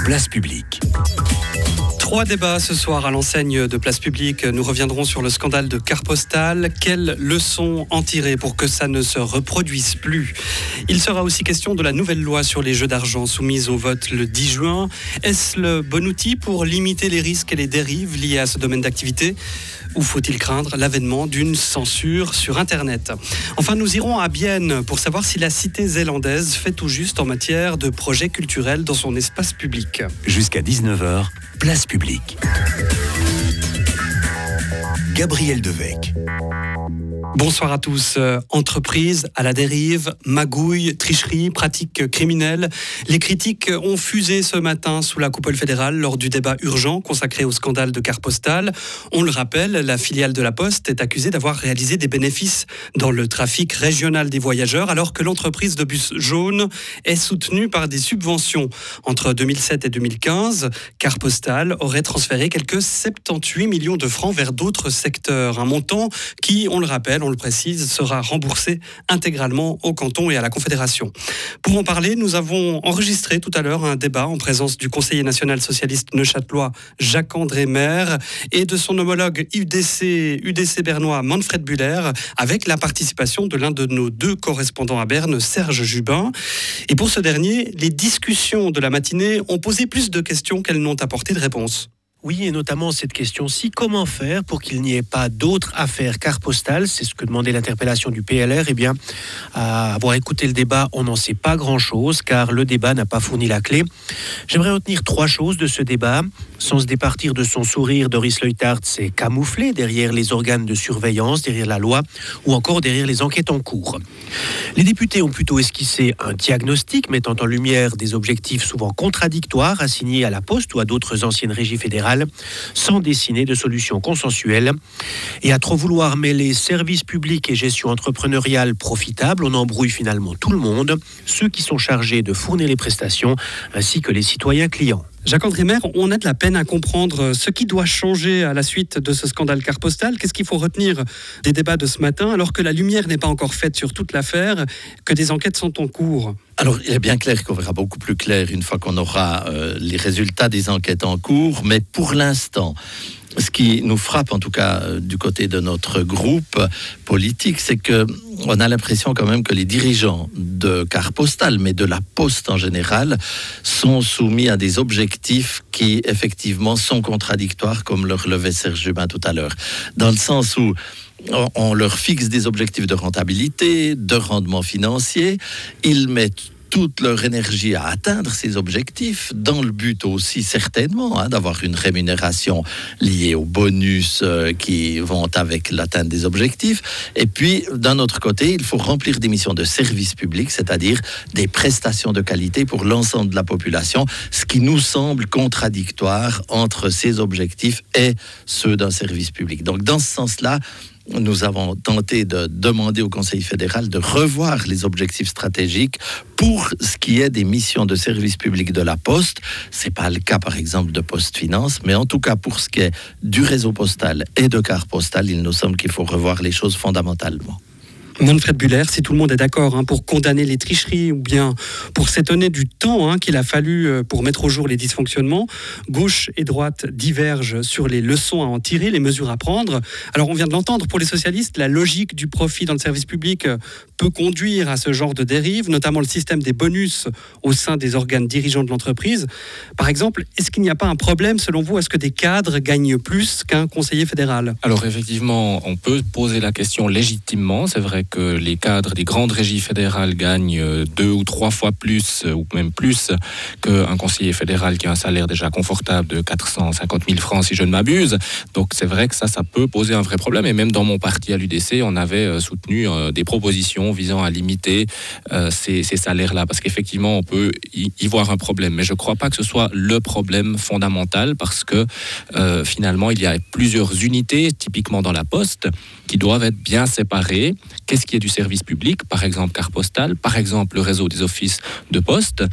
Place Publique. 3 débats ce soir à l'enseigne de Place Publique. Nous reviendrons sur le scandale de Carte Postale. Quelles leçons en tirer pour que ça ne se reproduise plus ? Il sera aussi question de la nouvelle loi sur les jeux d'argent soumise au vote le 10 juin. Est-ce le bon outil pour limiter les risques et les dérives liés à ce domaine d'activité ? Ou faut-il craindre l'avènement d'une censure sur Internet ? Enfin, nous irons à Bienne pour savoir si la cité zélandaise fait tout juste en matière de projets culturels dans son espace public. Jusqu'à 19h, Place Publique. Gabriel Devecq. Bonsoir à tous. Entreprise à la dérive, magouille, tricherie, pratiques criminelles. Les critiques ont fusé ce matin sous la coupole fédérale lors du débat urgent consacré au scandale de Carte Postale. On le rappelle, la filiale de la Poste est accusée d'avoir réalisé des bénéfices dans le trafic régional des voyageurs alors que l'entreprise de bus jaune est soutenue par des subventions. Entre 2007 et 2015, Carte Postale aurait transféré quelques 78 millions de francs vers d'autres secteurs. Un montant qui, on le rappelle, on le précise, sera remboursé intégralement au canton et à la Confédération. Pour en parler, nous avons enregistré tout à l'heure un débat en présence du conseiller national socialiste neuchâtelois Jacques-André Maire et de son homologue UDC bernois Manfred Buller, avec la participation de l'un de nos 2 correspondants à Berne, Serge Jubin. Et pour ce dernier, les discussions de la matinée ont posé plus de questions qu'elles n'ont apporté de réponses. Oui, et notamment cette question-ci, comment faire pour qu'il n'y ait pas d'autres affaires Carte Postale ? C'est ce que demandait l'interpellation du PLR. Eh bien, à avoir écouté le débat, on n'en sait pas grand-chose, car le débat n'a pas fourni la clé. J'aimerais retenir 3 choses de ce débat. Sans se départir de son sourire, Doris Leuthard s'est camouflé derrière les organes de surveillance, derrière la loi, ou encore derrière les enquêtes en cours. Les députés ont plutôt esquissé un diagnostic mettant en lumière des objectifs souvent contradictoires assignés à la Poste ou à d'autres anciennes régies fédérales, sans dessiner de solutions consensuelles. Et à trop vouloir mêler services publics et gestion entrepreneuriale profitable, on embrouille finalement tout le monde, ceux qui sont chargés de fournir les prestations, ainsi que les citoyens clients. Jacques-André Maire, on a de la peine à comprendre ce qui doit changer à la suite de ce scandale Carte Postale. Qu'est-ce qu'il faut retenir des débats de ce matin, alors que la lumière n'est pas encore faite sur toute l'affaire, que des enquêtes sont en cours ? Alors, il est bien clair qu'on verra beaucoup plus clair une fois qu'on aura les résultats des enquêtes en cours, mais pour l'instant, ce qui nous frappe, en tout cas du côté de notre groupe politique, c'est qu'on a l'impression quand même que les dirigeants de Carte Postale, mais de la Poste en général, sont soumis à des objectifs qui, effectivement, sont contradictoires, comme le relevait Serge Jubin tout à l'heure. Dans le sens où on leur fixe des objectifs de rentabilité, de rendement financier, ils mettent toute leur énergie à atteindre ces objectifs, dans le but aussi certainement d'avoir une rémunération liée aux bonus qui vont avec l'atteinte des objectifs. Et puis, d'un autre côté, il faut remplir des missions de service public, c'est-à-dire des prestations de qualité pour l'ensemble de la population, ce qui nous semble contradictoire entre ces objectifs et ceux d'un service public. Donc, dans ce sens-là, nous avons tenté de demander au Conseil fédéral de revoir les objectifs stratégiques pour ce qui est des missions de service public de la Poste. Ce n'est pas le cas, par exemple, de Poste Finance, mais en tout cas, pour ce qui est du réseau postal et de Carte Postale, il nous semble qu'il faut revoir les choses fondamentalement. Manfred Buller, si tout le monde est d'accord pour condamner les tricheries ou bien pour s'étonner du temps qu'il a fallu pour mettre au jour les dysfonctionnements, gauche et droite divergent sur les leçons à en tirer, les mesures à prendre. Alors on vient de l'entendre, pour les socialistes, la logique du profit dans le service public peut conduire à ce genre de dérive, notamment le système des bonus au sein des organes dirigeants de l'entreprise. Par exemple, est-ce qu'il n'y a pas un problème, selon vous, à ce que des cadres gagnent plus qu'un conseiller fédéral ? Alors effectivement, on peut poser la question légitimement. C'est vrai que les cadres des grandes régies fédérales gagnent 2 ou 3 fois plus, ou même plus, qu'un conseiller fédéral qui a un salaire déjà confortable de 450 000 francs, si je ne m'abuse. Donc c'est vrai que ça peut poser un vrai problème. Et même dans mon parti à l'UDC, on avait soutenu des propositions visant à limiter ces salaires-là. Parce qu'effectivement, on peut y voir un problème. Mais je ne crois pas que ce soit le problème fondamental, parce que finalement, il y a plusieurs unités, typiquement dans la Poste, qui doivent être bien séparées. qu'est-ce qui est du service public, par exemple carte postale, par exemple le réseau des offices de poste,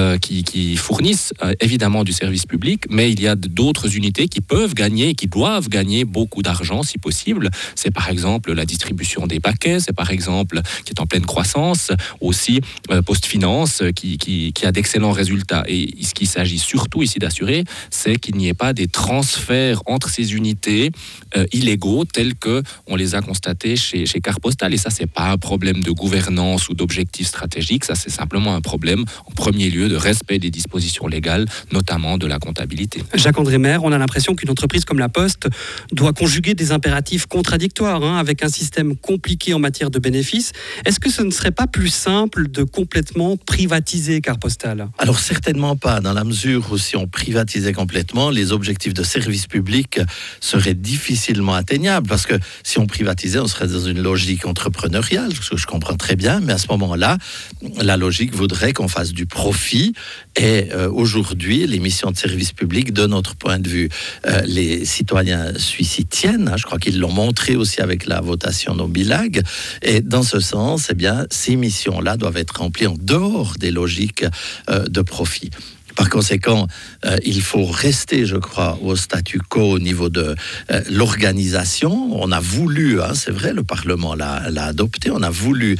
qui fournissent évidemment du service public, mais il y a d'autres unités qui peuvent gagner, qui doivent gagner beaucoup d'argent si possible. C'est par exemple la distribution des paquets, c'est par exemple, qui est en pleine croissance, aussi Poste Finance qui a d'excellents résultats. Et ce qu'il s'agit surtout ici d'assurer, c'est qu'il n'y ait pas des transferts entre ces unités illégaux tels qu'on les a constatés chez Carte Postale. Et ça, c'est pas un problème de gouvernance ou d'objectifs stratégiques, ça c'est simplement un problème en premier lieu de respect des dispositions légales, notamment de la comptabilité. Jacques-André Maire, on a l'impression qu'une entreprise comme la Poste doit conjuguer des impératifs contradictoires, avec un système compliqué en matière de bénéfices. Est-ce que ce ne serait pas plus simple de complètement privatiser Carte Postale ? Alors certainement pas, dans la mesure où si on privatisait complètement, les objectifs de service public seraient difficilement atteignables, parce que si on privatisait, on serait dans une logique entrepreneuriale, ce que je comprends très bien, mais à ce moment-là, la logique voudrait qu'on fasse du profit, et aujourd'hui, les missions de service public, de notre point de vue, les citoyens suisses y tiennent, je crois qu'ils l'ont montré aussi avec la votation no Bilag, et dans ce sens, ces missions-là doivent être remplies en dehors des logiques de profit. Par conséquent, il faut rester, je crois, au statu quo au niveau de l'organisation. On a voulu, c'est vrai, le Parlement l'a adopté, on a voulu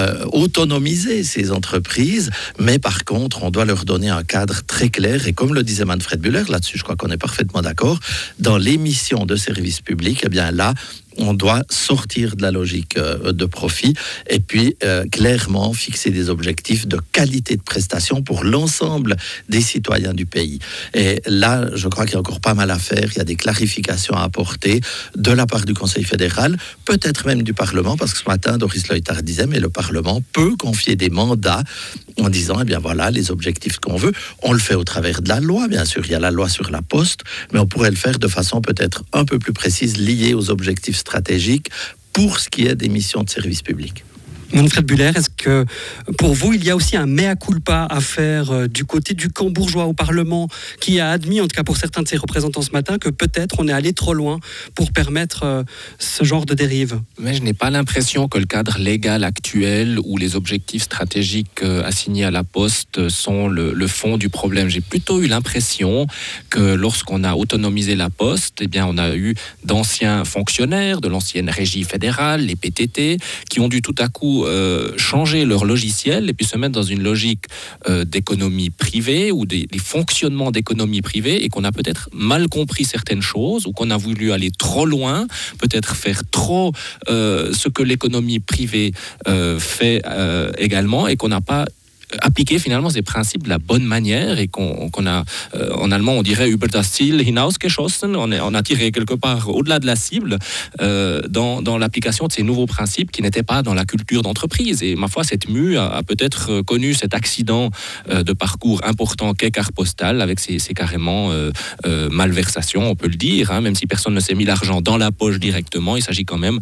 autonomiser ces entreprises, mais par contre, on doit leur donner un cadre très clair. Et comme le disait Manfred Bühler, là-dessus, je crois qu'on est parfaitement d'accord, dans les missions de service public, là, on doit sortir de la logique de profit et puis clairement fixer des objectifs de qualité de prestation pour l'ensemble des citoyens du pays. Et là, je crois qu'il y a encore pas mal à faire. Il y a des clarifications à apporter de la part du Conseil fédéral, peut-être même du Parlement, parce que ce matin, Doris Leuthard disait, mais le Parlement peut confier des mandats en disant, voilà les objectifs qu'on veut. On le fait au travers de la loi, bien sûr. Il y a la loi sur la Poste, mais on pourrait le faire de façon peut-être un peu plus précise, liée aux objectifs stratégiques pour ce qui est des missions de service public. Manfred Bühler, est-ce que pour vous, il y a aussi un mea culpa à faire du côté du camp bourgeois au Parlement, qui a admis, en tout cas pour certains de ses représentants ce matin, que peut-être on est allé trop loin pour permettre ce genre de dérive ? Mais je n'ai pas l'impression que le cadre légal actuel ou les objectifs stratégiques assignés à la Poste sont le fond du problème. J'ai plutôt eu l'impression que lorsqu'on a autonomisé la Poste, on a eu d'anciens fonctionnaires de l'ancienne régie fédérale, les PTT, qui ont dû tout à coup changer leur logiciel et puis se mettre dans une logique d'économie privée ou des fonctionnements d'économie privée, et qu'on a peut-être mal compris certaines choses ou qu'on a voulu aller trop loin, peut-être faire trop ce que l'économie privée fait également, et qu'on n'a pas appliquer finalement ces principes de la bonne manière, et qu'on a, en allemand on dirait über das Ziel hinausgeschossen, on a tiré quelque part au-delà de la cible dans l'application de ces nouveaux principes qui n'étaient pas dans la culture d'entreprise. Et ma foi, cette mue a peut-être connu cet accident de parcours important qu'est Carte Postale, avec ses carrément malversations, on peut le dire, même si personne ne s'est mis l'argent dans la poche directement, il s'agit quand même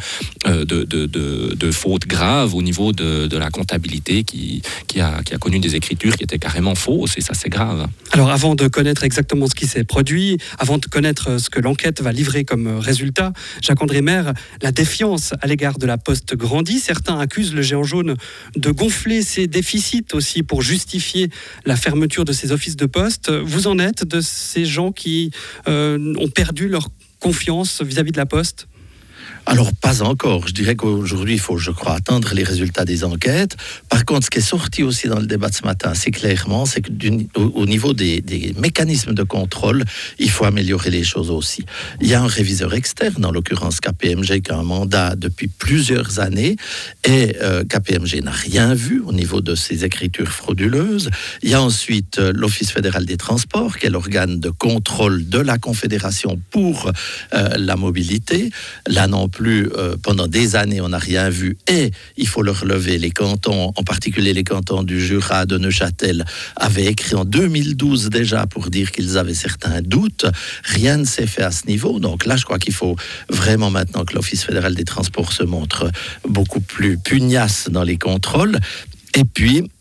de fautes graves au niveau de la comptabilité qui a connu des écritures qui étaient carrément fausses, et ça c'est grave. Alors avant de connaître exactement ce qui s'est produit, avant de connaître ce que l'enquête va livrer comme résultat, Jacques-André Maire, la défiance à l'égard de la Poste grandit. Certains accusent le géant jaune de gonfler ses déficits aussi pour justifier la fermeture de ses offices de poste. Vous en êtes de ces gens qui ont perdu leur confiance vis-à-vis de la Poste ? Alors, pas encore. Je dirais qu'aujourd'hui, il faut, je crois, attendre les résultats des enquêtes. Par contre, ce qui est sorti aussi dans le débat de ce matin, c'est clairement, c'est qu'au niveau des mécanismes de contrôle, il faut améliorer les choses aussi. Il y a un réviseur externe, en l'occurrence KPMG, qui a un mandat depuis plusieurs années, et KPMG n'a rien vu au niveau de ces écritures frauduleuses. Il y a ensuite l'Office fédéral des transports, qui est l'organe de contrôle de la Confédération pour la mobilité. Là non plus, pendant des années, on n'a rien vu. Et il faut le relever, les cantons, en particulier les cantons du Jura, de Neuchâtel, avaient écrit en 2012 déjà pour dire qu'ils avaient certains doutes. Rien ne s'est fait à ce niveau. Donc là, je crois qu'il faut vraiment maintenant que l'Office fédéral des transports se montre beaucoup plus pugnace dans les contrôles. Et puis,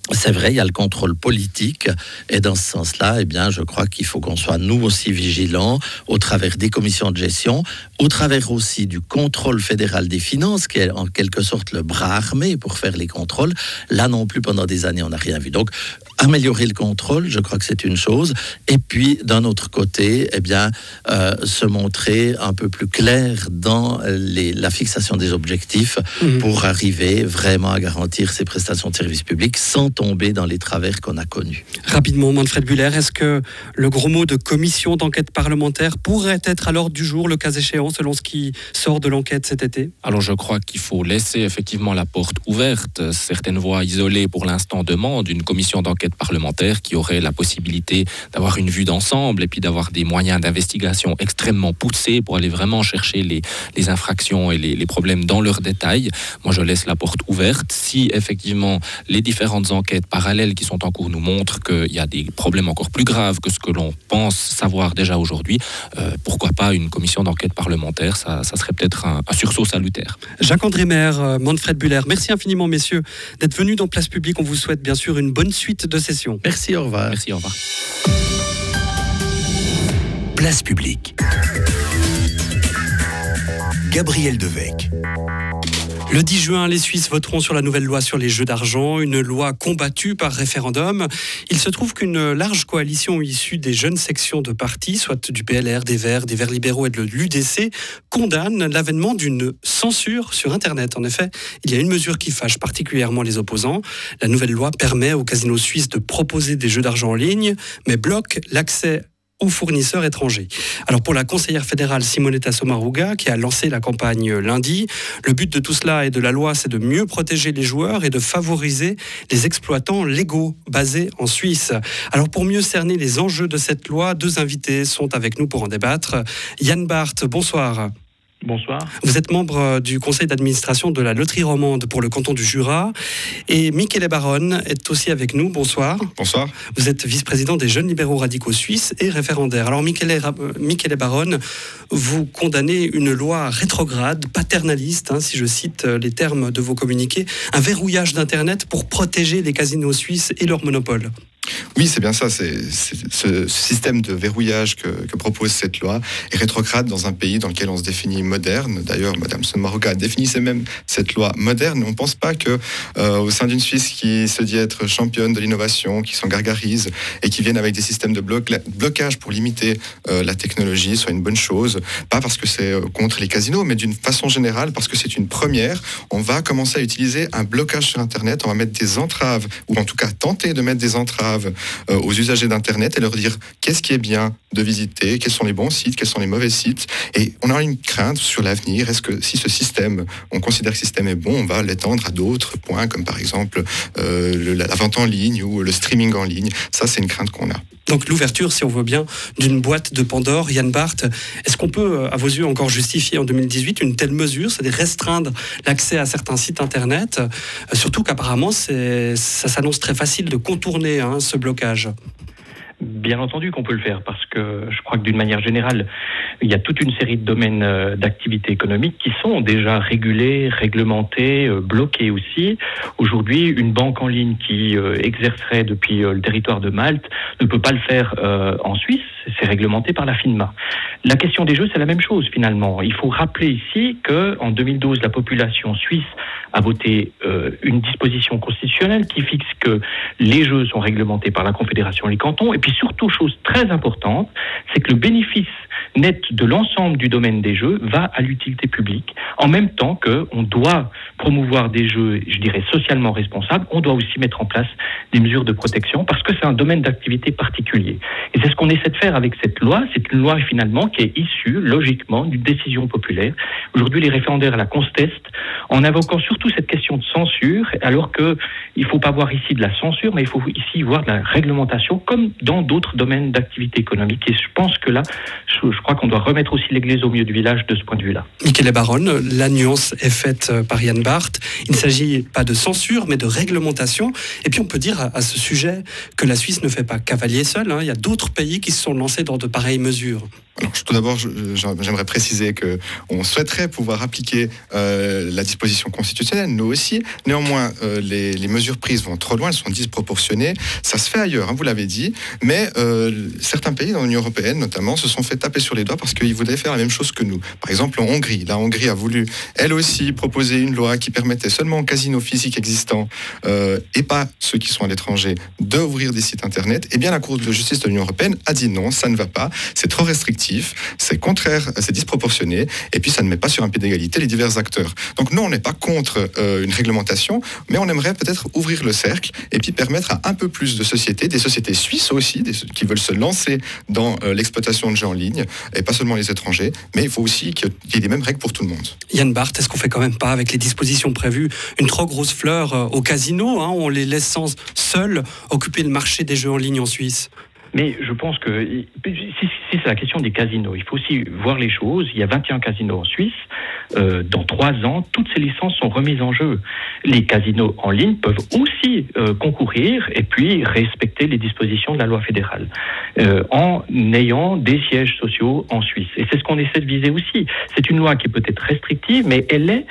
c'est vrai, il y a le contrôle politique, et dans ce sens-là, eh bien, je crois qu'il faut qu'on soit nous aussi vigilants au travers des commissions de gestion, au travers aussi du contrôle fédéral des finances, qui est en quelque sorte le bras armé pour faire les contrôles. Là non plus, pendant des années, on n'a rien vu. Donc, améliorer le contrôle, je crois que c'est une chose. Et puis, d'un autre côté, eh bien, se montrer un peu plus clair dans la fixation des objectifs pour arriver vraiment à garantir ces prestations de services publics sans tomber dans les travers qu'on a connus. Rapidement, Manfred Bühler, est-ce que le gros mot de commission d'enquête parlementaire pourrait être à l'ordre du jour, le cas échéant, selon ce qui sort de l'enquête cet été ? Alors je crois qu'il faut laisser effectivement la porte ouverte. Certaines voix isolées pour l'instant demandent une commission d'enquête parlementaire qui aurait la possibilité d'avoir une vue d'ensemble et puis d'avoir des moyens d'investigation extrêmement poussés pour aller vraiment chercher les infractions et les problèmes dans leurs détails. Moi je laisse la porte ouverte. Si effectivement les différentes enquêtes parallèles qui sont en cours nous montrent qu'il y a des problèmes encore plus graves que ce que l'on pense savoir déjà aujourd'hui, pourquoi pas une commission d'enquête parlementaire, ça serait peut-être un sursaut salutaire. Jacques-André Maire, Manfred Bühler, merci infiniment messieurs d'être venus dans Place Publique. On vous souhaite bien sûr une bonne suite de session. Merci, au revoir. Merci, au revoir. Place Publique. Gabriel Devecq. Le 10 juin, les Suisses voteront sur la nouvelle loi sur les jeux d'argent, une loi combattue par référendum. Il se trouve qu'une large coalition issue des jeunes sections de partis, soit du PLR, des Verts libéraux et de l'UDC, condamne l'avènement d'une censure sur Internet. En effet, il y a une mesure qui fâche particulièrement les opposants. La nouvelle loi permet aux casinos suisses de proposer des jeux d'argent en ligne, mais bloque l'accès aux fournisseurs étrangers. Alors pour la conseillère fédérale Simonetta Sommaruga, qui a lancé la campagne lundi, le but de tout cela et de la loi, c'est de mieux protéger les joueurs et de favoriser les exploitants légaux basés en Suisse. Alors pour mieux cerner les enjeux de cette loi, deux invités sont avec nous pour en débattre. Yann Barth, bonsoir. Bonsoir. Vous êtes membre du conseil d'administration de la loterie romande pour le canton du Jura. Et Michele Baron est aussi avec nous. Bonsoir. Bonsoir. Vous êtes vice-président des jeunes libéraux radicaux suisses et référendaire. Alors Michele Baron, vous condamnez une loi rétrograde, paternaliste, si je cite les termes de vos communiqués, un verrouillage d'Internet pour protéger les casinos suisses et leur monopole. Oui, c'est bien ça. C'est ce système de verrouillage que propose cette loi est rétrograde dans un pays dans lequel on se définit moderne. D'ailleurs, Mme Sommaruga définissait même cette loi moderne. On ne pense pas que au sein d'une Suisse qui se dit être championne de l'innovation, qui s'en gargarise et qui viennent avec des systèmes de blocage pour limiter la technologie soit une bonne chose. Pas parce que c'est contre les casinos, mais d'une façon générale parce que c'est une première. On va commencer à utiliser un blocage sur Internet. On va mettre des entraves, ou en tout cas tenter de mettre des entraves aux usagers d'Internet et leur dire qu'est-ce qui est bien de visiter, quels sont les bons sites, quels sont les mauvais sites. Et on a une crainte sur l'avenir. Est-ce que si ce système, on considère que ce système est bon, on va l'étendre à d'autres points, comme par exemple la vente en ligne ou le streaming en ligne. Ça, c'est une crainte qu'on a. Donc l'ouverture, si on veut bien, d'une boîte de Pandore. Yann Barth, est-ce qu'on peut, à vos yeux, encore justifier en 2018 une telle mesure, c'est-à-dire restreindre l'accès à certains sites Internet, surtout qu'apparemment, ça s'annonce très facile de contourner ce blocage? Bien entendu qu'on peut le faire, parce que je crois que d'une manière générale, il y a toute une série de domaines d'activité économique qui sont déjà régulés, réglementés, bloqués aussi. Aujourd'hui, une banque en ligne qui exercerait depuis le territoire de Malte ne peut pas le faire en Suisse, c'est réglementé par la FINMA. La question des jeux, c'est la même chose finalement. Il faut rappeler ici qu'en 2012, la population suisse a voté une disposition constitutionnelle qui fixe que les jeux sont réglementés par la Confédération et les cantons. Et puis surtout, chose très importante, c'est que le bénéfice net de l'ensemble du domaine des jeux va à l'utilité publique. En même temps qu'on doit promouvoir des jeux, je dirais, socialement responsables, on doit aussi mettre en place des mesures de protection parce que c'est un domaine d'activité particulier. Et c'est ce qu'on essaie de faire avec cette loi. C'est une loi finalement qui est issue, logiquement, d'une décision populaire. Aujourd'hui, les référendaires la contestent en invoquant surtout cette question de censure, alors qu'il ne faut pas voir ici de la censure, mais il faut ici voir de la réglementation, comme dans d'autres domaines d'activité économique. Et je pense que là, je crois qu'on doit remettre aussi l'église au milieu du village de ce point de vue-là. Michele Baron, la nuance est faite par Yann Barth. Il ne s'agit pas de censure, mais de réglementation. Et puis on peut dire à ce sujet que la Suisse ne fait pas cavalier seul. Il y a d'autres pays qui se sont lancés dans de pareilles mesures. Alors, tout d'abord, j'aimerais préciser qu'on souhaiterait pouvoir appliquer la disposition constitutionnelle, nous aussi. Néanmoins, les mesures prises vont trop loin, elles sont disproportionnées. Ça se fait ailleurs, hein, vous l'avez dit, mais certains pays dans l'Union européenne, notamment, se sont fait taper sur les doigts parce qu'ils voulaient faire la même chose que nous. Par exemple, en Hongrie. La Hongrie a voulu, elle aussi, proposer une loi qui permettait seulement aux casinos physiques existants et pas ceux qui sont à l'étranger d'ouvrir des sites internet. Eh bien, la Cour de justice de l'Union européenne a dit non, ça ne va pas, c'est trop restrictif, c'est contraire, c'est disproportionné, et puis ça ne met pas sur un pied d'égalité les divers acteurs. Donc non, on n'est pas contre une réglementation, mais on aimerait peut-être ouvrir le cercle et puis permettre à un peu plus de sociétés, des sociétés suisses aussi, qui veulent se lancer dans l'exploitation de jeux en ligne, et pas seulement les étrangers, mais il faut aussi qu'il y ait les mêmes règles pour tout le monde. Yann Barth, est-ce qu'on fait quand même pas, avec les dispositions prévues, une trop grosse fleur au casino, hein, on les laisse seuls occuper le marché des jeux en ligne en Suisse? Mais je pense que si c'est la question des casinos, il faut aussi voir les choses. Il y a 21 casinos en Suisse. Dans 3 ans, toutes ces licences sont remises en jeu. Les casinos en ligne peuvent aussi concourir et puis respecter les dispositions de la loi fédérale en ayant des sièges sociaux en Suisse. Et c'est ce qu'on essaie de viser aussi. C'est une loi qui peut être restrictive, mais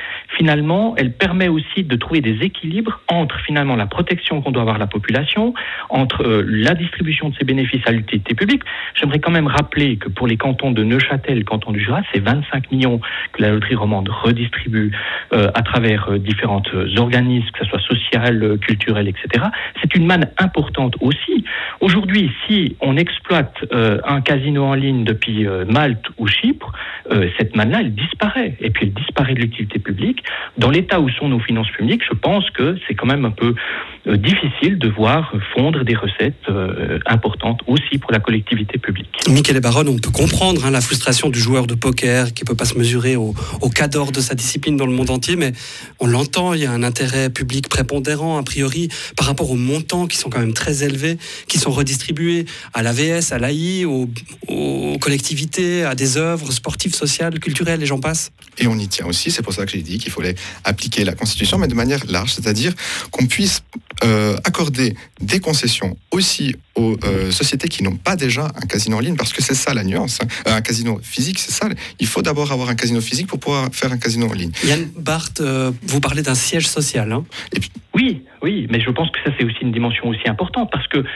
elle permet aussi de trouver des équilibres entre finalement la protection qu'on doit avoir de la population, entre la distribution de ces bénéfices à l'utilité publique. J'aimerais quand même rappeler que pour les cantons de Neuchâtel, le canton du Jura, c'est 25 millions que la loterie romande redistribue à travers différents organismes, que ce soit social, culturel, etc. C'est une manne importante aussi. Aujourd'hui, si on exploite un casino en ligne depuis Malte ou Chypre, cette manne-là, elle disparaît. Et puis elle disparaît de l'utilité publique. Dans l'état où sont nos finances publiques, je pense que c'est quand même un peu difficile de voir fondre des recettes importantes aussi pour la collectivité publique. Michele Baron, on peut comprendre la frustration du joueur de poker qui ne peut pas se mesurer au cadre de sa discipline dans le monde entier, mais on l'entend, il y a un intérêt public prépondérant a priori par rapport aux montants qui sont quand même très élevés, qui sont redistribués à l'AVS, à l'AI, aux collectivités, à des œuvres sportives, sociales, culturelles et j'en passe. Et on y tient aussi, c'est pour ça que j'ai dit qu'il fallait appliquer la Constitution, mais de manière large, c'est-à-dire qu'on puisse accorder des concessions aussi aux sociétés qui n'ont pas déjà un casino en ligne, parce que c'est ça la nuance. Un casino physique, c'est ça. Il faut d'abord avoir un casino physique pour pouvoir faire un casino en ligne. Yann Barth, vous parlez d'un siège social. Hein. Et puis, oui, mais je pense que ça c'est aussi une dimension aussi importante parce que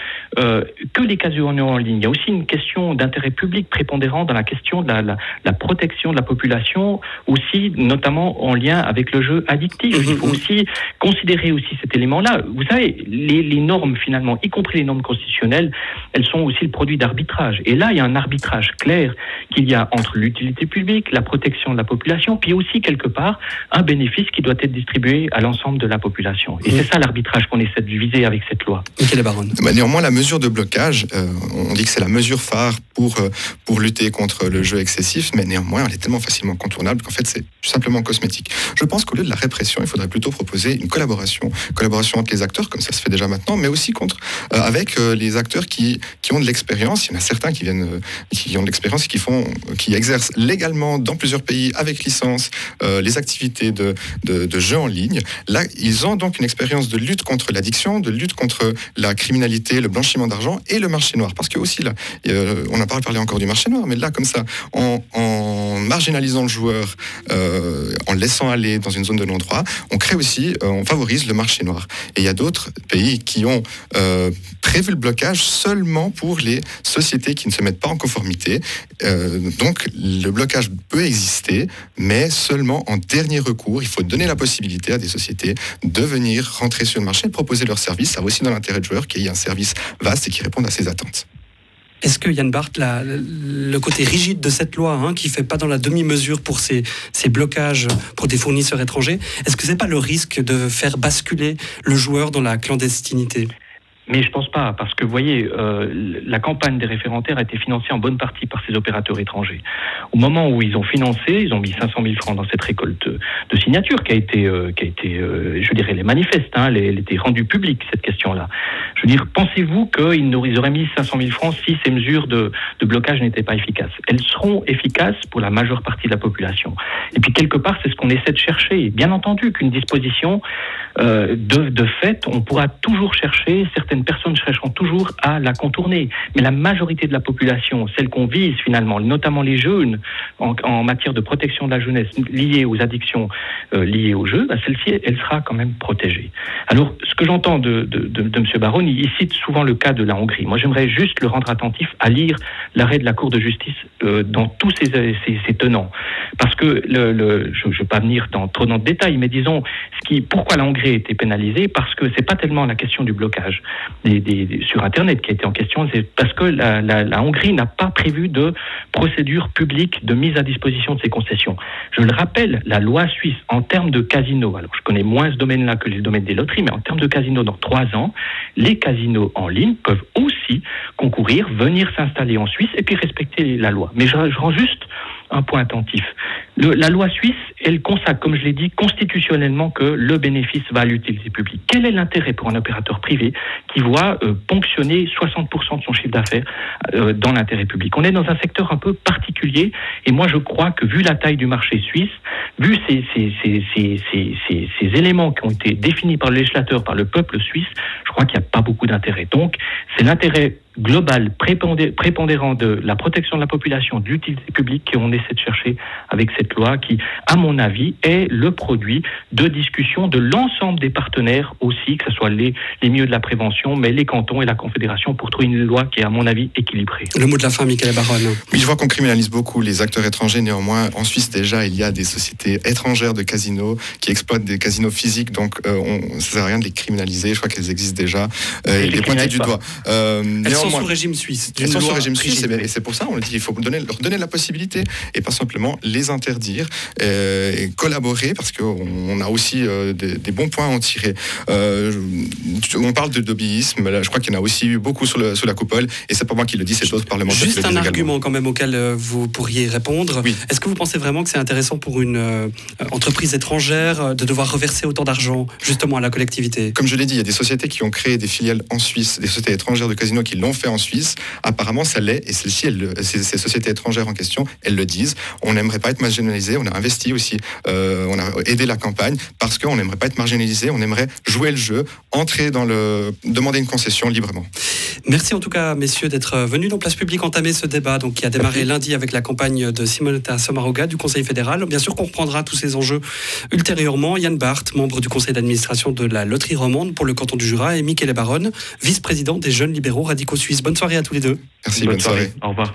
les casinos en ligne, il y a aussi une question d'intérêt public prépondérant dans la question de la protection de la population, aussi notamment en lien avec le jeu addictif. Il faut aussi considérer aussi cet élément-là. Vous savez, les normes finalement, y compris les normes constitutionnelles, elles sont aussi le produit d'arbitrage. Et là, il y a un arbitrage clair qu'il y a entre l'utilité publique, la protection de la population, puis aussi quelque part un bénéfice qui doit être distribué à l'ensemble de la population. Et c'est ça l'arbitrage qu'on essaie de viser avec cette loi. Michele Baron. Néanmoins, la mesure de blocage, on dit que c'est la mesure phare pour lutter contre le jeu excessif, mais néanmoins, elle est tellement facilement contournable qu'en fait, c'est simplement cosmétique. Je pense qu'au lieu de la répression, il faudrait plutôt proposer une collaboration entre les acteurs, comme ça se fait déjà maintenant, mais aussi avec les acteurs qui ont de l'expérience. Il y en a certains qui ont de l'expérience et qui exercent légalement dans plusieurs pays avec licence les activités de jeux en ligne. Là, ils ont donc une expérience de lutte contre l'addiction, de lutte contre la criminalité, le blanchiment d'argent et le marché noir. Parce que aussi là, on n'a pas parlé encore du marché noir, mais là, comme ça, en marginalisant le joueur, en le laissant aller dans une zone de non-droit, on favorise le marché noir. Et il y a d'autres pays qui ont prévu le blocage seulement pour les sociétés qui ne se mettent pas en conformité. Donc, le blocage peut exister, mais seulement en dernier recours. Il faut donner la possibilité à des sociétés de venir rentrer sur le marché et proposer leurs services. Ça va aussi dans l'intérêt du joueur qu'il y ait un service vaste et qui réponde à ses attentes. Est-ce que Yann Barth, le côté rigide de cette loi, qui ne fait pas dans la demi-mesure pour ces blocages pour des fournisseurs étrangers, est-ce que ce n'est pas le risque de faire basculer le joueur dans la clandestinité ? Mais je pense pas, parce que vous voyez, la campagne des référendaires a été financée en bonne partie par ces opérateurs étrangers. Au moment où ils ont financé, ils ont mis 500 000 francs dans cette récolte de signatures qui a été, je dirais, les manifestes, elle était rendue publique, cette question-là. Je veux dire, pensez-vous qu'ils auraient mis 500 000 francs si ces mesures de blocage n'étaient pas efficaces ? Elles seront efficaces pour la majeure partie de la population. Et puis, quelque part, c'est ce qu'on essaie de chercher. Bien entendu qu'une disposition, de fait, on pourra toujours chercher certaines certaines personnes chercheront toujours à la contourner. Mais la majorité de la population, celle qu'on vise finalement, notamment les jeunes, en matière de protection de la jeunesse liée aux addictions liées aux jeux, celle-ci, elle sera quand même protégée. Alors, ce que j'entends de M. Baron, il cite souvent le cas de la Hongrie. Moi, j'aimerais juste le rendre attentif à lire l'arrêt de la Cour de justice dans tous ses tenants. Parce que, je ne vais pas venir trop dans le détail, mais disons, pourquoi la Hongrie a été pénalisée? Parce que c'est pas tellement la question du blocage sur Internet qui a été en question, c'est parce que la Hongrie n'a pas prévu de procédure publique de mise à disposition de ses concessions. Je le rappelle, la loi suisse, en termes de casinos, alors je connais moins ce domaine-là que le domaine des loteries, mais en termes de casinos, dans 3 ans, les casinos en ligne peuvent aussi concourir, venir s'installer en Suisse et puis respecter la loi. Mais je rends juste un point attentif. La loi suisse, elle consacre, comme je l'ai dit, constitutionnellement que le bénéfice va à l'utilité publique. Quel est l'intérêt pour un opérateur privé qui voit ponctionner 60% de son chiffre d'affaires dans l'intérêt public? On est dans un secteur un peu particulier et moi je crois que vu la taille du marché suisse, vu ces éléments qui ont été définis par le législateur, par le peuple suisse, je crois qu'il n'y a pas beaucoup d'intérêt. Donc c'est l'intérêt global, prépondérant de la protection de la population, de l'utilité publique qu'on essaie de chercher avec cette loi qui, à mon avis, est le produit de discussions de l'ensemble des partenaires aussi, que ce soit les milieux de la prévention, mais les cantons et la Confédération pour trouver une loi qui est, à mon avis, équilibrée. Le mot de la fin, Michael Baron. Oui, je vois qu'on criminalise beaucoup les acteurs étrangers. Néanmoins, en Suisse, déjà, il y a des sociétés étrangères de casinos qui exploitent des casinos physiques, donc ça ne sert à rien de les criminaliser. Je crois qu'elles existent déjà. Et les pointer du doigt. Elles sont sous régime suisse. Elles sont sous régime suisse, et c'est pour ça, on le dit, il faut leur donner la possibilité et pas simplement les interdire et collaborer parce qu'on a aussi des bons points à en tirer. On parle de lobbyisme, là, je crois qu'il y en a aussi eu beaucoup sous la coupole et c'est pas moi qui le dis, c'est d'autres parlementaires. Juste un argument quand même auquel vous pourriez répondre. Oui. Est-ce que vous pensez vraiment que c'est intéressant pour une entreprise étrangère de devoir reverser autant d'argent justement à la collectivité? Comme je l'ai dit, il y a des sociétés qui ont créé des filiales en Suisse, des sociétés étrangères de casinos qui l'ont fait en Suisse. Apparemment, ça l'est et celles-ci, ces sociétés étrangères en question, elles le disent. On n'aimerait pas être marginalisé. On a investi aussi, on a aidé la campagne parce qu'on n'aimerait pas être marginalisé. On aimerait jouer le jeu, entrer demander une concession librement. Merci en tout cas, messieurs, d'être venus dans Place Publique entamer ce débat qui a démarré lundi avec la campagne de Simonetta Sommaruga du Conseil fédéral. Bien sûr qu'on reprendra tous ces enjeux ultérieurement. Yann Barth, membre du conseil d'administration de la Loterie Romande pour le canton du Jura, et Michael Baron, vice-président des Jeunes Libéraux Radicaux Suisses. Bonne soirée à tous les deux. Merci, bonne soirée. Au revoir.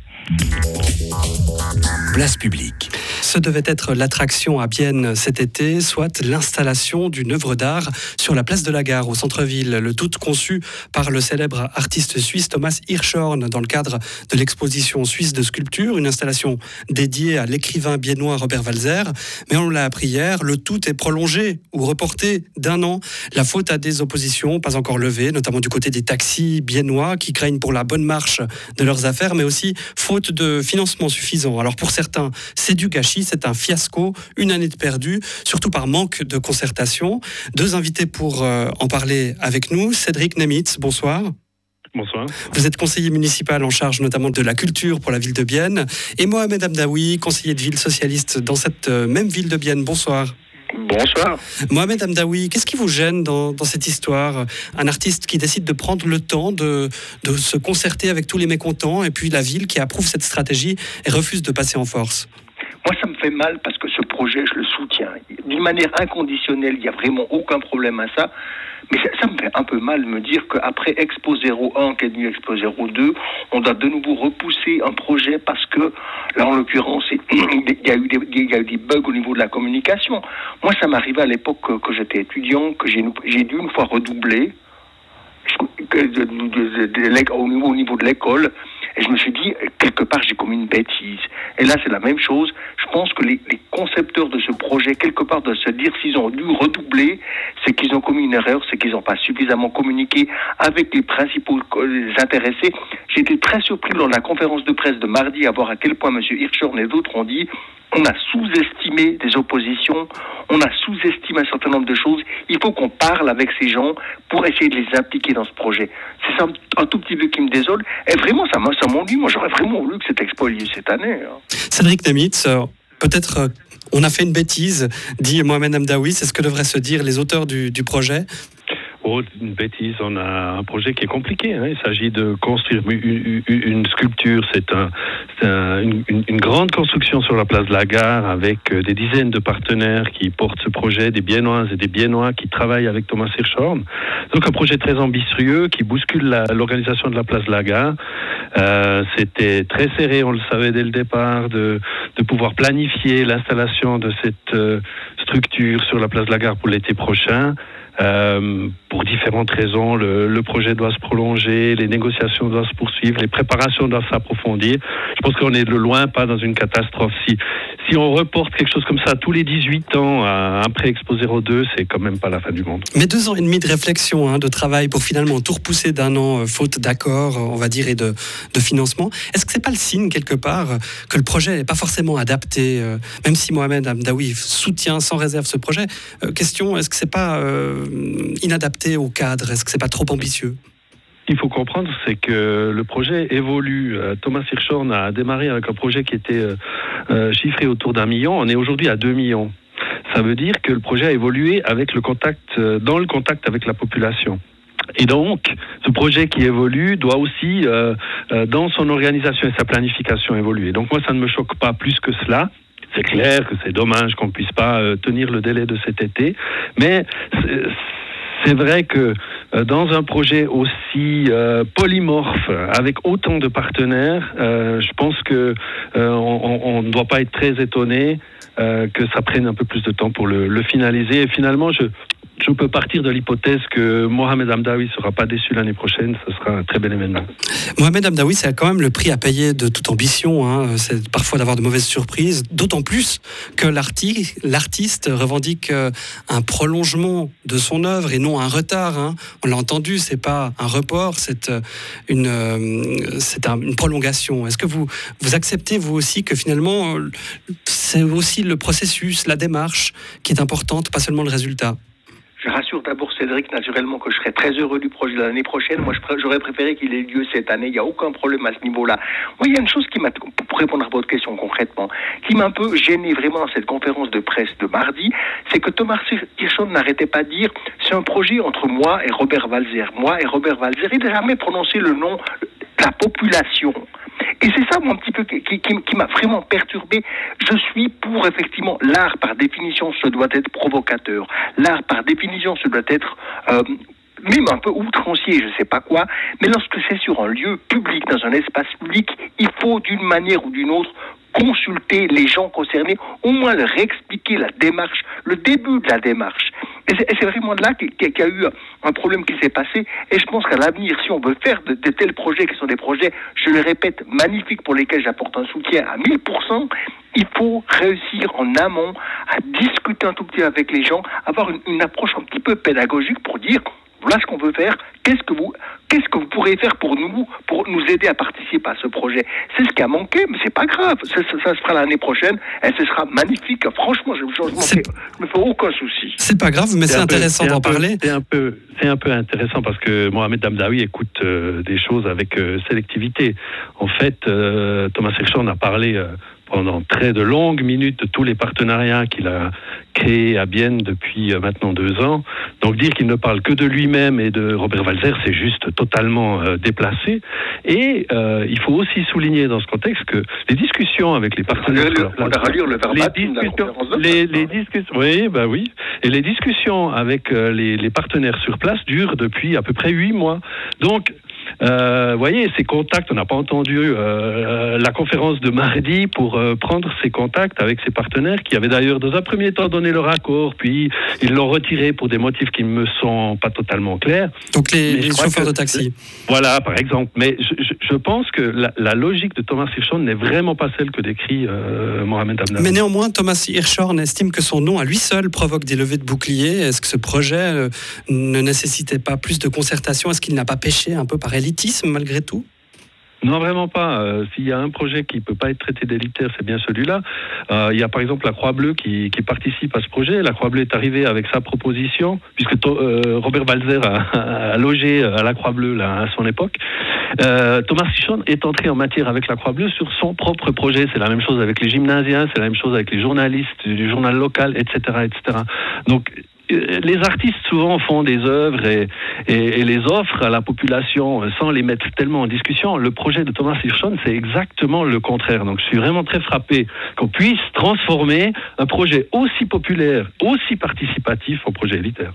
Place Publique. Ce devait être l'attraction à Bienne cet été, soit l'installation d'une œuvre d'art sur la place de la Gare au centre-ville, le tout conçu par le célèbre artiste suisse Thomas Hirschhorn dans le cadre de l'exposition suisse de sculpture, une installation dédiée à l'écrivain biennois Robert Walser. Mais on l'a appris hier, le tout est prolongé ou reporté d'1 an. La faute à des oppositions pas encore levées, notamment du côté des taxis biennois qui craignent pour la bonne marche de leurs affaires, mais aussi faute de financement suffisant. Alors pour certains, c'est du gâchis, c'est un fiasco, une année de perdu, surtout par manque de concertation. 2 invités pour en parler avec nous. Cédric Nemitz, bonsoir. Bonsoir. Vous êtes conseiller municipal en charge notamment de la culture pour la ville de Bienne. Et Mohamed Amdaoui, conseiller de ville socialiste dans cette même ville de Bienne. Bonsoir. Bonsoir. Mohamed Amdaoui, qu'est-ce qui vous gêne dans cette histoire? Un artiste qui décide de prendre le temps de se concerter avec tous les mécontents et puis la ville qui approuve cette stratégie et refuse de passer en force. Moi, ça me fait mal parce que ce projet, je le soutiens. D'une manière inconditionnelle, il n'y a vraiment aucun problème à ça. Mais ça me fait un peu mal de me dire qu'après Expo 01, qui est devenu Expo 02, on doit de nouveau repousser un projet parce que, là en l'occurrence, il y a eu des bugs au niveau de la communication. Moi, ça m'arrivait à l'époque que j'étais étudiant, que j'ai dû une fois redoubler au niveau de l'école. Et je me suis dit, quelque part, j'ai commis une bêtise. Et là, c'est la même chose. Je pense que les concepteurs de ce projet, quelque part, doivent se dire, s'ils ont dû redoubler, c'est qu'ils ont commis une erreur, c'est qu'ils n'ont pas suffisamment communiqué avec les principaux intéressés. J'ai été très surpris lors de la conférence de presse de mardi à voir à quel point M. Hirschhorn et d'autres ont dit on a sous-estimé des oppositions, on a sous-estimé un certain nombre de choses. Il faut qu'on parle avec ces gens pour essayer de les impliquer dans ce projet. C'est ça un tout petit peu qui me désole. Et vraiment, ça m'ennuie. Moi, j'aurais vraiment voulu que cette expo ait lieu cette année. Cédric Nemitz, peut-être on a fait une bêtise, dit Mohamed Amdaoui, c'est ce que devraient se dire les auteurs du projet. Oh, une bêtise, on a un projet qui est compliqué. Il s'agit de construire une sculpture. C'est une grande construction sur la place de la Gare avec des dizaines de partenaires qui portent ce projet, des Biennoises et des Biennois qui travaillent avec Thomas Hirschhorn. Donc un projet très ambitieux qui bouscule l'organisation de la place de la Gare. C'était très serré, on le savait dès le départ, de pouvoir planifier l'installation de cette structure sur la place de la Gare pour l'été prochain. Pour différentes raisons, le projet doit se prolonger, les négociations doivent se poursuivre, les préparations doivent s'approfondir. Je pense qu'on est de loin pas dans une catastrophe. Si on reporte quelque chose comme ça tous les 18 ans après Expo 02, c'est quand même pas la fin du monde. Mais 2 ans et demi de réflexion, de travail pour finalement tout repousser d'un an, faute d'accord, on va dire, et de financement. Est-ce que c'est pas le signe, quelque part, que le projet n'est pas forcément adapté, même si Mohamed Hamdaoui soutient sans réserve ce projet? Question, est-ce que c'est pas inadapté au cadre? Est-ce que c'est pas trop ambitieux? Il faut comprendre, c'est que le projet évolue. Thomas Hirschhorn a démarré avec un projet qui était chiffré autour d'1 million. On est aujourd'hui à 2 millions. Ça veut dire que le projet a évolué avec le contact, dans le contact avec la population. Et donc, ce projet qui évolue doit aussi, dans son organisation et sa planification, évoluer. Donc moi, ça ne me choque pas plus que cela. C'est clair que c'est dommage qu'on ne puisse pas tenir le délai de cet été, mais c'est vrai que dans un projet aussi polymorphe, avec autant de partenaires, je pense que on ne doit pas être très étonné que ça prenne un peu plus de temps pour le finaliser. Et finalement, je peux partir de l'hypothèse que Mohamed Hamdaoui ne sera pas déçu l'année prochaine. Ce sera un très bel événement. Mohamed Hamdaoui, c'est quand même le prix à payer de toute ambition. C'est parfois d'avoir de mauvaises surprises, d'autant plus que l'artiste revendique un prolongement de son œuvre et non un retard. On l'a entendu, c'est pas un report, c'est une prolongation. Est-ce que vous acceptez, vous aussi, que finalement, c'est aussi le processus, la démarche qui est importante, pas seulement le résultat? Je rassure d'abord Cédric, naturellement, que je serai très heureux du projet de l'année prochaine. Moi, j'aurais préféré qu'il ait lieu cette année. Il n'y a aucun problème à ce niveau-là. Moi, il y a une chose qui m'a, pour répondre à votre question concrètement, qui m'a un peu gêné vraiment dans cette conférence de presse de mardi, c'est que Thomas Hirschhorn n'arrêtait pas de dire c'est un projet entre moi et Robert Walser. Moi et Robert Walser, il n'a jamais prononcé le nom de la population. Et c'est ça, moi, un petit peu, qui m'a vraiment perturbé. Je suis pour, effectivement, l'art, par définition, se doit être provocateur. L'art, par définition, se doit être même un peu outrancier, je ne sais pas quoi. Mais lorsque c'est sur un lieu public, dans un espace public, il faut, d'une manière ou d'une autre, consulter les gens concernés, au moins leur expliquer la démarche, le début de la démarche. Et c'est vraiment là qu'il y a eu un problème qui s'est passé. Et je pense qu'à l'avenir, si on veut faire de tels projets qui sont des projets, je le répète, magnifiques, pour lesquels j'apporte un soutien à 1000%, il faut réussir en amont à discuter un tout petit peu avec les gens, avoir une approche un petit peu pédagogique pour dire voilà ce qu'on veut faire, qu'est-ce que vous pourrez faire pour nous aider à participer à ce projet. C'est ce qui a manqué, mais c'est pas grave. Ça se fera l'année prochaine et ce sera magnifique. Franchement, je me fais aucun souci. C'est pas grave, mais c'est intéressant d'en parler. C'est un peu intéressant parce que Mohamed Hamdaoui écoute des choses avec sélectivité. En fait, Thomas Hirschhorn a parlé pendant très de longues minutes de tous les partenariats qu'il a créés à Bienne depuis maintenant 2 ans. Donc dire qu'il ne parle que de lui-même et de Robert Walser, c'est juste totalement déplacé. Et il faut aussi souligner dans ce contexte que les discussions avec les partenaires... On va relire le verbatim. Oui. Et les discussions avec les partenaires sur place durent depuis à peu près 8 mois. Donc, voyez, ces contacts, on n'a pas entendu la conférence de mardi pour prendre ces contacts avec ces partenaires qui avaient d'ailleurs dans un premier temps donné leur accord, puis ils l'ont retiré pour des motifs qui ne me sont pas totalement clairs. Donc les chauffeurs de taxi. Voilà, par exemple. Mais je pense que la logique de Thomas Hirschhorn n'est vraiment pas celle que décrit Mohamed Hamdaoui. Mais néanmoins, Thomas Hirschhorn estime que son nom à lui seul provoque des levées de boucliers. Est-ce que ce projet ne nécessitait pas plus de concertation? Est-ce qu'il n'a pas péché un peu par élitisme malgré tout? Non, vraiment pas. S'il y a un projet qui ne peut pas être traité d'élitaire, c'est bien celui-là. Il y a par exemple la Croix-Bleue qui participe à ce projet. La Croix-Bleue est arrivée avec sa proposition, puisque Robert Walser a logé à la Croix-Bleue là, à son époque. Thomas Hirschhorn est entré en matière avec la Croix-Bleue sur son propre projet. C'est la même chose avec les gymnasiens, c'est la même chose avec les journalistes du journal local, etc., etc. Donc, les artistes souvent font des œuvres et les offrent à la population sans les mettre tellement en discussion. Le projet de Thomas Hirschhorn, c'est exactement le contraire. Donc je suis vraiment très frappé qu'on puisse transformer un projet aussi populaire, aussi participatif en projet élitaire.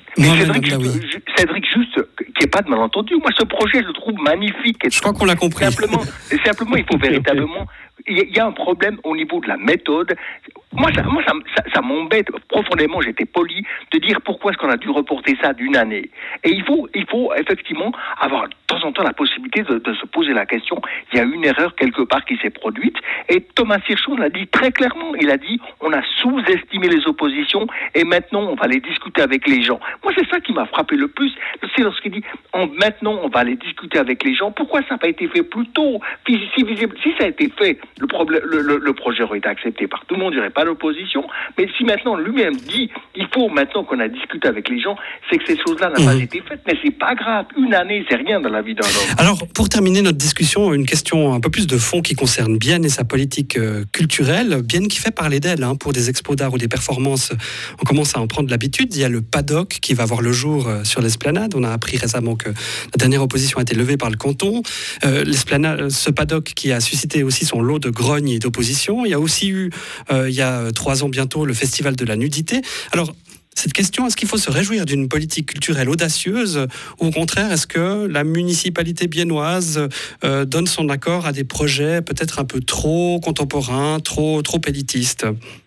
Cédric, juste qu'il n'y ait pas de malentendu. Moi, ce projet, je le trouve magnifique. Je crois qu'on l'a compris. Simplement, il faut véritablement... Il y a un problème au niveau de la méthode. Moi, ça m'embête profondément, j'étais poli, de dire pourquoi est-ce qu'on a dû reporter ça d'une année. Et il faut effectivement avoir de temps en temps la possibilité de se poser la question, il y a une erreur quelque part qui s'est produite. Et Thomas Hirschhorn l'a dit très clairement, il a dit, on a sous-estimé les oppositions et maintenant on va les discuter avec les gens. Moi, c'est ça qui m'a frappé le plus, c'est lorsqu'il dit, maintenant on va les discuter avec les gens. Pourquoi ça n'a pas été fait plus tôt? Si ça a été fait, le projet aurait été accepté par tout le monde, il n'y aurait pas d'opposition. Mais si maintenant lui-même dit, il faut maintenant qu'on a discuté avec les gens, c'est que ces choses-là n'ont pas été faites. Mais c'est pas grave. Une année, c'est rien dans la vie d'un homme. Alors, pour terminer notre discussion, une question un peu plus de fond qui concerne Bienne et sa politique culturelle. Bienne qui fait parler d'elle pour des expos d'art ou des performances. On commence à en prendre l'habitude. Il y a le paddock qui va voir le jour sur l'esplanade. On a appris récemment que la dernière opposition a été levée par le canton. L'esplanade, ce paddock qui a suscité aussi son lot de grognes et d'opposition. Il y a aussi eu, il y a 3 ans bientôt, le festival de la nudité. Alors, cette question, est-ce qu'il faut se réjouir d'une politique culturelle audacieuse ou au contraire, est-ce que la municipalité biennoise donne son accord à des projets peut-être un peu trop contemporains, trop élitistes?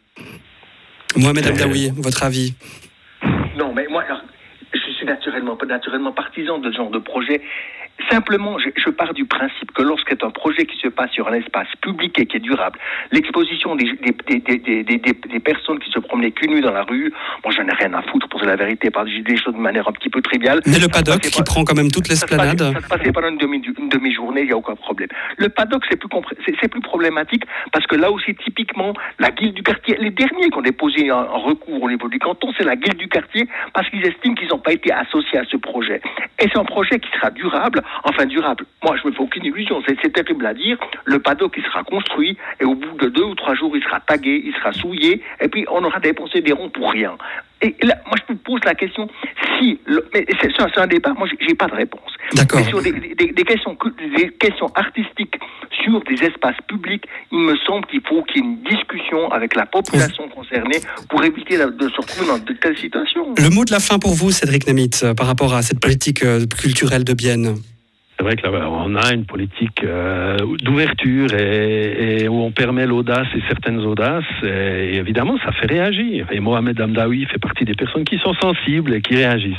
Mohamed Hamdaoui, votre avis? Non, mais moi, alors, je suis naturellement partisan de ce genre de projet. Simplement, je pars du principe que lorsqu'il un projet qui se passe sur un espace public et qui est durable, l'exposition des personnes qui se promenaient cul nu dans la rue, moi j'en ai rien à foutre pour la vérité, parce que j'ai des choses de manière un petit peu triviale. Mais le paddock qui prend quand même toute l'esplanade. Ça se passait pendant une demi-journée, il n'y a aucun problème. Le paddock, c'est plus problématique parce que là aussi, typiquement, la guilde du quartier, les derniers qui ont déposé un recours au niveau du canton, c'est la guilde du quartier parce qu'ils estiment qu'ils n'ont pas été associés à ce projet. Et c'est un projet qui sera durable. Enfin, durable. Moi, je me fais aucune illusion. C'est terrible à dire. Le paddock, il sera construit et au bout de 2 ou 3 jours, il sera tagué, il sera souillé et puis on aura dépensé des ronds pour rien. Et là, moi, je me pose la question, mais c'est un débat, moi, j'ai pas de réponse. D'accord. Mais sur des questions artistiques sur des espaces publics, il me semble qu'il faut qu'il y ait une discussion avec la population concernée pour éviter de se retrouver dans de telles situations. Le mot de la fin pour vous, Cédric Nemitz, par rapport à cette politique culturelle de Bienne. C'est vrai que là, on a une politique d'ouverture et où on permet l'audace et certaines audaces. Et évidemment, ça fait réagir. Et Mohamed Hamdaoui fait partie des personnes qui sont sensibles et qui réagissent.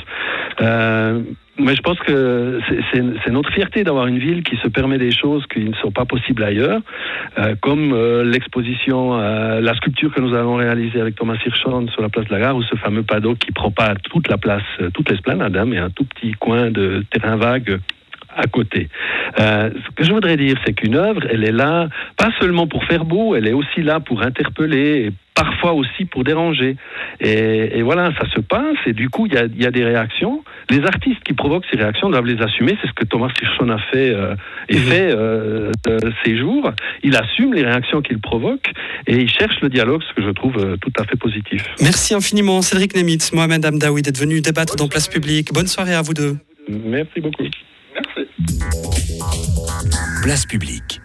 Mais je pense que c'est notre fierté d'avoir une ville qui se permet des choses qui ne sont pas possibles ailleurs, comme l'exposition, la sculpture que nous avons réalisée avec Thomas Hirschhorn sur la place de la Gare, ou ce fameux paddock qui prend pas toute la place, toute l'esplanade, mais un tout petit coin de terrain vague à côté. Ce que je voudrais dire, c'est qu'une œuvre, elle est là, pas seulement pour faire beau, elle est aussi là pour interpeller, et parfois aussi pour déranger. Et voilà, ça se passe, et du coup, il y a des réactions. Les artistes qui provoquent ces réactions doivent les assumer, c'est ce que Thomas Hirschhorn a fait ces jours. Il assume les réactions qu'il provoque, et il cherche le dialogue, ce que je trouve tout à fait positif. Merci infiniment, Cédric Nemitz, Mohamed Hamdaoui, d'être venu débattre dans Place Publique. Bonne soirée à vous deux. Merci beaucoup. Merci. Place Publique.